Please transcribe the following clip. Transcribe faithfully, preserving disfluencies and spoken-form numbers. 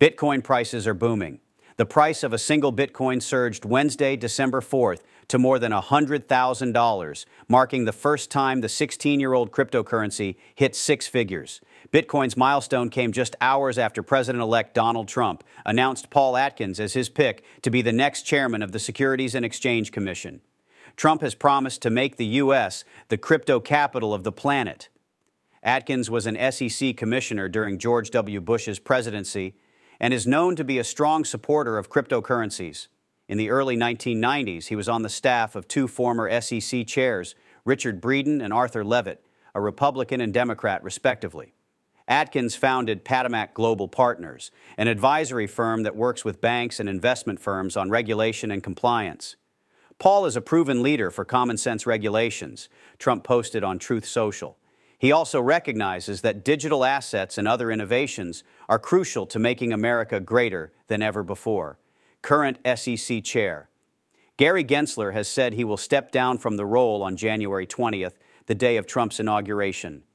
Bitcoin prices are booming. The price of a single Bitcoin surged Wednesday, December fourth, to more than one hundred thousand dollars, marking the first time the sixteen-year-old cryptocurrency hit six figures. Bitcoin's milestone came just hours after President-elect Donald Trump announced Paul Atkins as his pick to be the next chairman of the Securities and Exchange Commission. Trump has promised to make the U S the crypto capital of the planet. Atkins was an S E C commissioner during George W. Bush's presidency and is known to be a strong supporter of cryptocurrencies. In the early nineteen nineties, he was on the staff of two former S E C chairs, Richard Breeden and Arthur Levitt, a Republican and Democrat, respectively. Atkins founded Patamac Global Partners, an advisory firm that works with banks and investment firms on regulation and compliance. Paul is a proven leader for common sense regulations, Trump posted on Truth Social. He also recognizes that digital assets and other innovations are crucial to making America greater than ever before. Current S E C Chair Gary Gensler has said he will step down from the role on January twentieth, the day of Trump's inauguration.